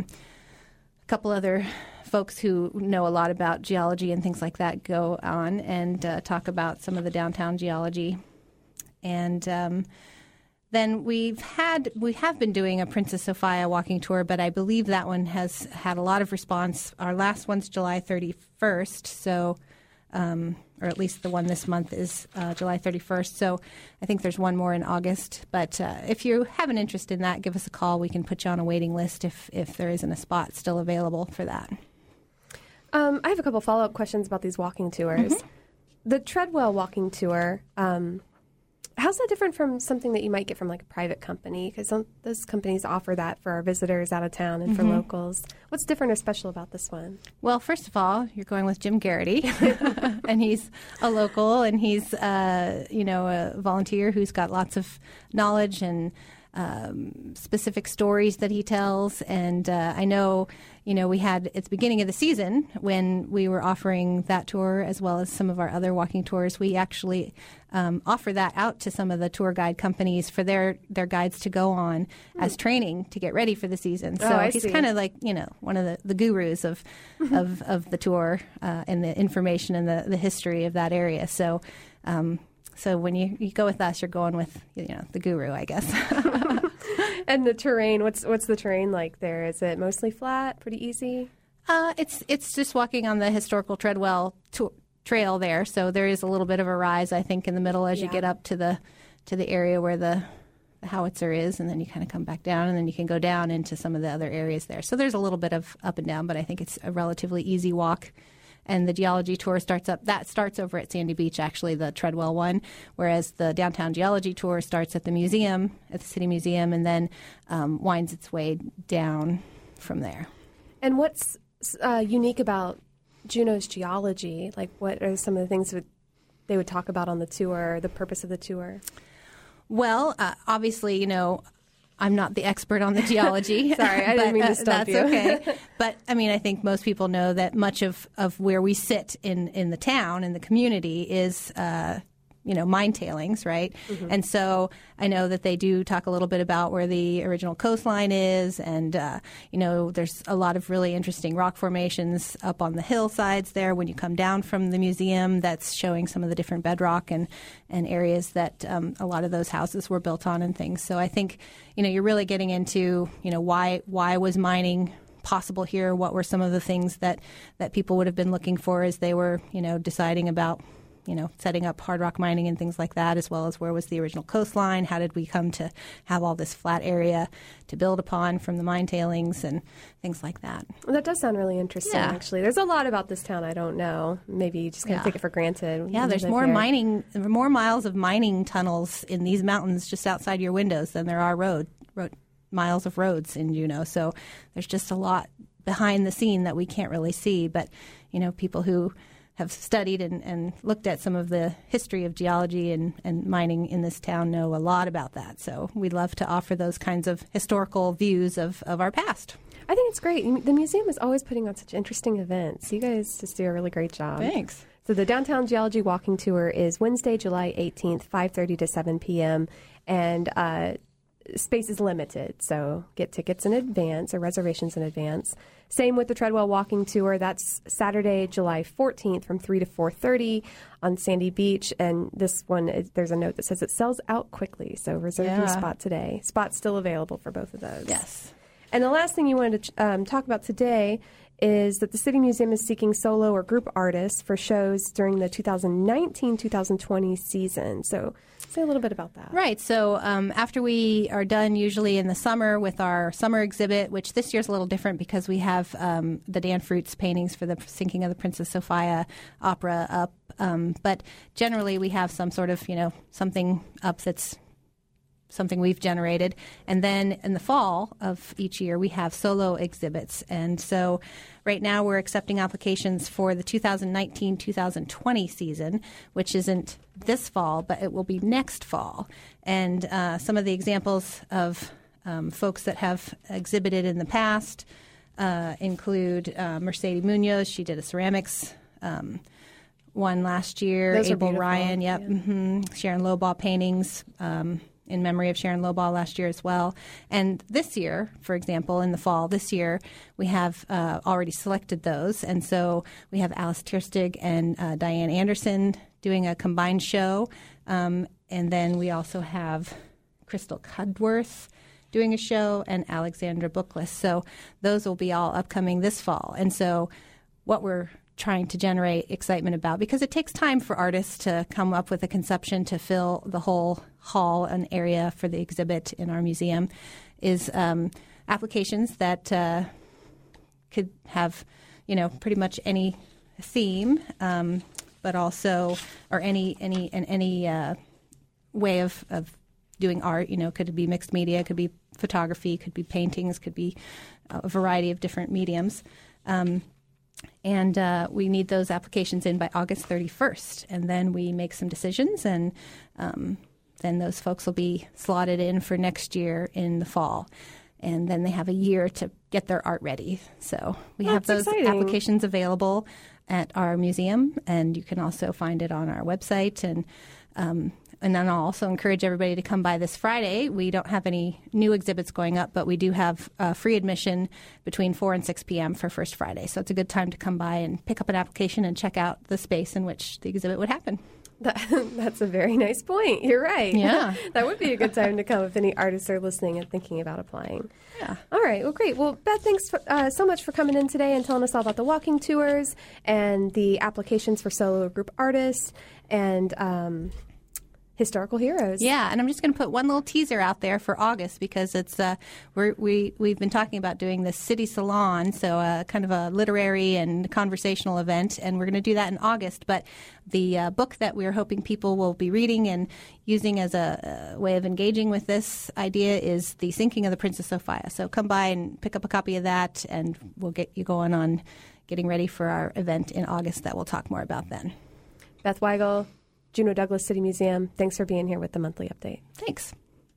a couple other folks who know a lot about geology and things like that, go on and uh, talk about some of the downtown geology. And um, then we've had, we have been doing a Princess Sophia walking tour, but I believe that one has had a lot of response. Our last one's July thirty-first, so, um, or at least the one this month is uh, July thirty-first. So I think there's one more in August. But uh, if you have an interest in that, give us a call. We can put you on a waiting list if, if there isn't a spot still available for that. Um, I have a couple follow-up questions about these walking tours. Mm-hmm. The Treadwell walking tour, um, how's that different from something that you might get from like a private company? Because those companies offer that for our visitors out of town and for Mhm. locals. What's different or special about this one? Well, first of all, you're going with Jim Garrity, and he's a local, and he's uh, you know a volunteer who's got lots of knowledge and um, specific stories that he tells. And uh, I know, you know, we had at the beginning of the season when we were offering that tour as well as some of our other walking tours, we actually um, offer that out to some of the tour guide companies for their, their guides to go on mm. as training to get ready for the season. So oh, he's kind of like, you know, one of the, the gurus of of, of the tour uh, and the information and the, the history of that area. So um, so when you, you go with us, you're going with, you know, the guru, I guess. And the terrain, what's what's the terrain like there? Is it mostly flat, pretty easy? Uh, it's it's just walking on the historical Treadwell to- trail there. So there is a little bit of a rise, I think, in the middle as yeah. you get up to the to the area where the, the howitzer is, and then you kind of come back down, and then you can go down into some of the other areas there. So there's a little bit of up and down, but I think it's a relatively easy walk. And the geology tour starts up, that starts over at Sandy Beach, actually, the Treadwell one, whereas the downtown geology tour starts at the museum, at the City Museum, and then um, winds its way down from there. And what's uh, unique about Juneau's geology? Like, what are some of the things that they would talk about on the tour, the purpose of the tour? Well, uh, obviously, you know, I'm not the expert on the geology. Sorry, I didn't but, mean to uh, stop that's you. okay. But, I mean, I think most people know that much of, of where we sit in, in the town, in the community, is, uh, you know, mine tailings, right? Mm-hmm. And so I know that they do talk a little bit about where the original coastline is. And, uh, you know, there's a lot of really interesting rock formations up on the hillsides there when you come down from the museum that's showing some of the different bedrock and, and areas that um, a lot of those houses were built on and things. So I think, you know, you're really getting into, you know, why why was mining possible here? What were some of the things that, that people would have been looking for as they were, you know, deciding about, you know, setting up hard rock mining and things like that, as well as where was the original coastline? How did we come to have all this flat area to build upon from the mine tailings and things like that? Well, that does sound really interesting, yeah. actually. There's a lot about this town I don't know. Maybe you just kind yeah. of take it for granted. Yeah, there's more here. mining, more miles of mining tunnels in these mountains just outside your windows than there are road, road miles of roads in Juneau. So there's just a lot behind the scene that we can't really see. But, you know, people who have studied and, and looked at some of the history of geology and, and mining in this town know a lot about that. So we'd love to offer those kinds of historical views of, of our past. I think it's great. The museum is always putting on such interesting events. You guys just do a really great job. Thanks. So the Downtown Geology Walking Tour is Wednesday, July eighteenth, five thirty to seven p.m., and uh, space is limited, so get tickets in advance or reservations in advance. Same with the Treadwell Walking Tour. That's Saturday, July fourteenth from three to four thirty on Sandy Beach. And this one, there's a note that says it sells out quickly, so reserve yeah. your spot today. Spot's still available for both of those. Yes. And the last thing you wanted to um, talk about today is that the City Museum is seeking solo or group artists for shows during the two thousand nineteen two thousand twenty season. So say a little bit about that. Right. So um, after we are done usually in the summer with our summer exhibit, which this year's a little different because we have um, the Dan Fruits paintings for the Sinking of the Princess Sophia opera up. Um, but generally we have some sort of, you know, something up that's something we've generated. And then in the fall of each year, we have solo exhibits. And so right now we're accepting applications for the two thousand nineteen two thousand twenty season, which isn't this fall, but it will be next fall. And uh, some of the examples of um, folks that have exhibited in the past uh, include uh, Mercedes Munoz. She did a ceramics um, one last year. Those are Abel beautiful. Ryan, yep. Yeah. Mm-hmm. Sharon Lobaugh paintings. Um, in memory of Sharon Lobaugh last year as well. And this year, for example, in the fall, this year, we have uh, already selected those. And so we have Alice Tierstig and uh, Diane Anderson doing a combined show. Um, and then we also have Crystal Cudworth doing a show and Alexandra Bookless. So those will be all upcoming this fall. And so what we're trying to generate excitement about, because it takes time for artists to come up with a conception to fill the whole hall and area for the exhibit in our museum, is um, applications that uh, could have, you know, pretty much any theme, um, but also, or any any and any uh, way of, of doing art. You know, could it be mixed media, could be photography, could be paintings, could be a variety of different mediums. Um, And uh, we need those applications in by August thirty-first. And then we make some decisions and um, then those folks will be slotted in for next year in the fall. And then they have a year to get their art ready. So we That's have those exciting. applications available at our museum, and you can also find it on our website. And um, and then I'll also encourage everybody to come by this Friday. We don't have any new exhibits going up, but we do have uh, free admission between four and six p.m. for First Friday. So it's a good time to come by and pick up an application and check out the space in which the exhibit would happen. That, that's a very nice point. You're right. Yeah. That would be a good time to come if any artists are listening and thinking about applying. Yeah. All right. Well, great. Well, Beth, thanks for, uh, so much for coming in today and telling us all about the walking tours and the applications for solo or group artists and um, historical heroes. Yeah, and I'm just going to put one little teaser out there for August because it's uh, we're, we we've been talking about doing this city salon, so uh, kind of a literary and conversational event, and we're going to do that in August. But the uh, book that we're hoping people will be reading and using as a, a way of engaging with this idea is The Sinking of the Princess Sophia. So come by and pick up a copy of that, and we'll get you going on getting ready for our event in August that we'll talk more about then. Beth Weigel, Juneau Douglas City Museum, thanks for being here with the monthly update. Thanks.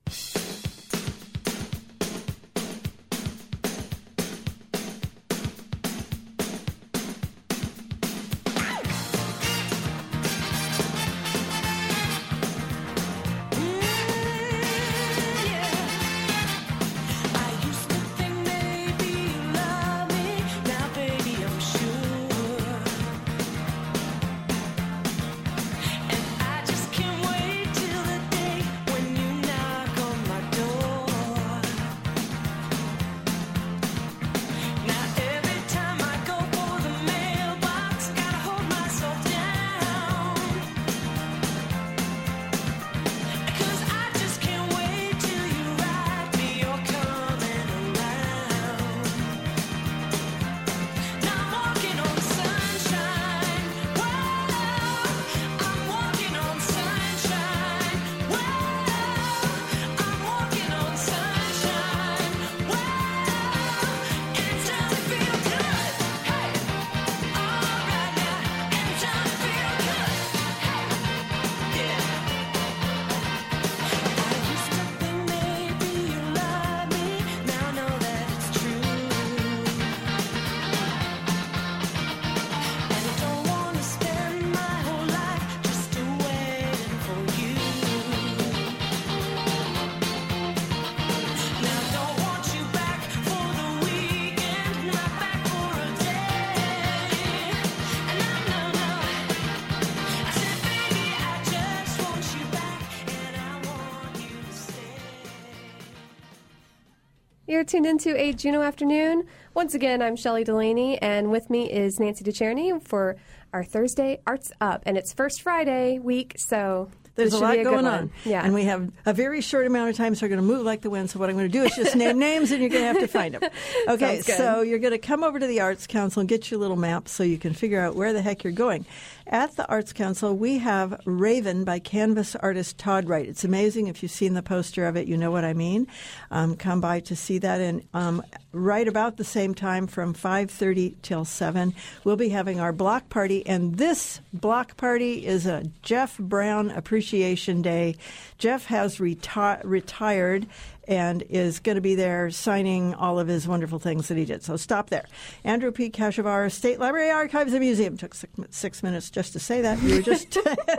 You're tuned into a Juneau Afternoon. Once again, I'm Shelley Delaney, and with me is Nancy DeCherny for our Thursday Arts Up. And it's First Friday week, so there's this a should lot be a going good on. one. Yeah. And we have a very short amount of time, so we're going to move like the wind. So what I'm going to do is just name names, and you're going to have to find them. Okay, Sounds good. So you're going to come over to the Arts Council and get your little map so you can figure out where the heck you're going. At the Arts Council, we have Raven by canvas artist Todd Wright. It's amazing. If you've seen the poster of it, you know what I mean. Um, come by to see that. And um, right about the same time from five thirty till seven, we'll be having our block party. And this block party is a Jeff Brown Appreciation Day. Jeff has reti- retired and is going to be there signing all of his wonderful things that he did. So stop there. Andrew P. Kashavar, State Library Archives and Museum. Took six, six minutes just to say that. You were just...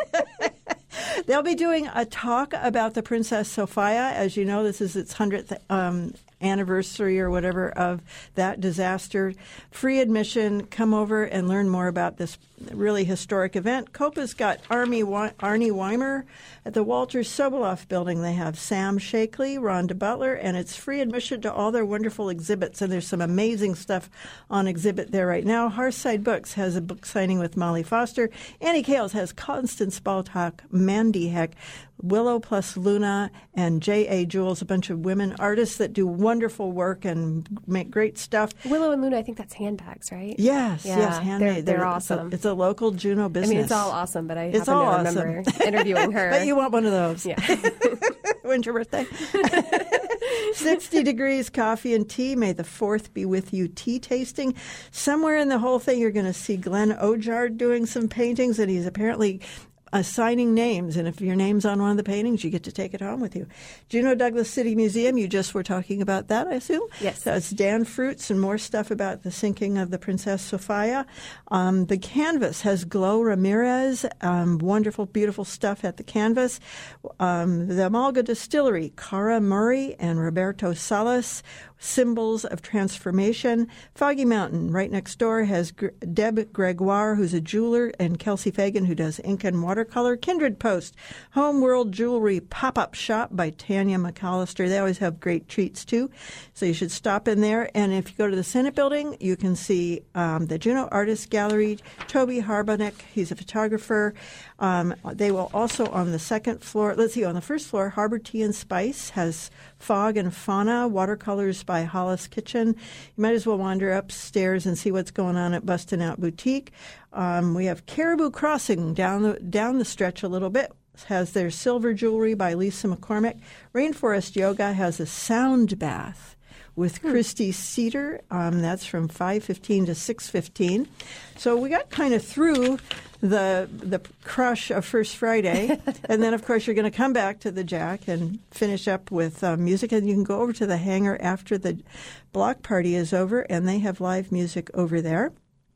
They'll be doing a talk about the Princess Sophia. As you know, this is its hundredth um, anniversary or whatever of that disaster. Free admission. Come over and learn more about this really historic event. COPA's got Army, Arnie Weimer at the Walter Soboleff Building. They have Sam Shakely, Rhonda Butler, and it's free admission to all their wonderful exhibits. And there's some amazing stuff on exhibit there right now. Hearthside Books has a book signing with Molly Foster. Annie Kales has Constance Baltock, Mandy Heck, Willow plus Luna, and J A. Jules, a bunch of women artists that do wonderful work and make great stuff. Willow and Luna, I think that's handbags, right? Yes, yeah, yes, handmade. They're, they're They're awesome. It's a, it's a local Juneau business. I mean, it's all awesome, but I it's happen all to awesome. remember interviewing her. But you want one of those. Yeah. When's your birthday? sixty degrees coffee and tea. May the fourth be with you. Tea tasting. Somewhere in the whole thing, you're going to see Glenn Ojard doing some paintings, and he's apparently assigning names. And if your name's on one of the paintings, you get to take it home with you. Juneau Douglas City Museum, you just were talking about that, I assume? Yes. That's Dan Fruits and more stuff about the sinking of the Princess Sophia. Um, the Canvas has Glo Ramirez, um, wonderful, beautiful stuff at the Canvas. Um, the Malga Distillery, Cara Murray and Roberto Salas, Symbols of Transformation. Foggy Mountain, right next door, has G- Deb Gregoire, who's a jeweler, and Kelsey Fagan, who does ink and watercolor. Kindred Post, Home World Jewelry Pop-Up Shop by Tanya McAllister. They always have great treats, too, so you should stop in there. And if you go to the Senate Building, you can see um, the Juneau Artist Gallery, Toby Harbonick, he's a photographer. Um, they will also, on the second floor, let's see, on the first floor, Harbor Tea and Spice has Fog and Fauna, watercolors by Hollis Kitchen. You might as well wander upstairs and see what's going on at Bustin' Out Boutique. Um, we have Caribou Crossing down the, down the stretch a little bit. Has their silver jewelry by Lisa McCormick. Rainforest Yoga has a sound bath with Christy Cedar. Um, that's from five fifteen to six fifteen. So we got kind of through the the crush of First Friday. And then, of course, you're going to come back to the Jack and finish up with uh, music. And you can go over to the hangar after the block party is over, and they have live music over there.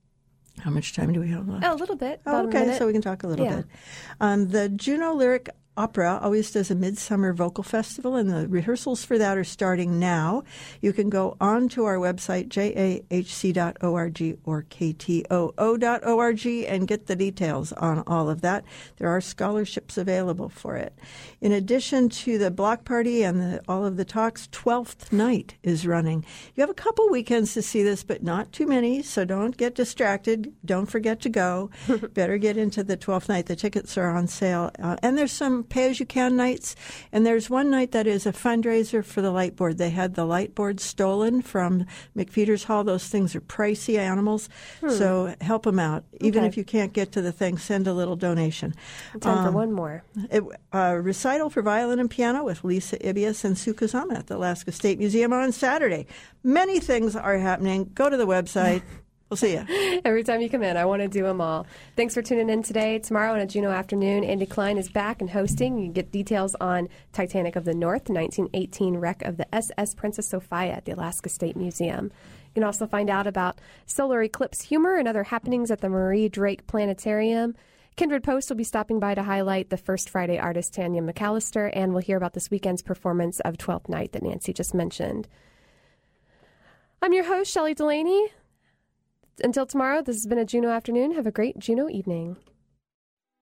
How much time do we have left? Oh, a little bit. Oh, okay, so we can talk a little yeah. bit. Um, the Juneau Lyric Opera always does a Midsummer Vocal Festival, and the rehearsals for that are starting now. You can go on to our website, j a h c dot org or k t o o dot org, and get the details on all of that. There are scholarships available for it. In addition to the block party and the, all of the talks, Twelfth Night is running. You have a couple weekends to see this, but not too many, so don't get distracted. Don't forget to go. Better get into the Twelfth Night. The tickets are on sale. Uh, and there's some pay-as-you-can nights, and there's one night that is a fundraiser for the light board. They had the light board stolen from McFeeters Hall. Those things are pricey animals, hmm. so help them out. Even okay. if you can't get to the thing, send a little donation. Time um, for one more. It, uh, recital for violin and piano with Lisa Ibias and Sue Kazama at the Alaska State Museum on Saturday. Many things are happening. Go to the website. We'll see you. Every time you come in, I want to do them all. Thanks for tuning in today. Tomorrow on a Juneau Afternoon, Andy Klein is back and hosting. You can get details on Titanic of the North, nineteen eighteen wreck of the S S Princess Sophia at the Alaska State Museum. You can also find out about solar eclipse humor and other happenings at the Marie Drake Planetarium. Kindred Post will be stopping by to highlight the First Friday artist Tanya McAllister, and we'll hear about this weekend's performance of Twelfth Night that Nancy just mentioned. I'm your host, Shelley Delaney. Until tomorrow, this has been a Juneau Afternoon. Have a great Juneau evening.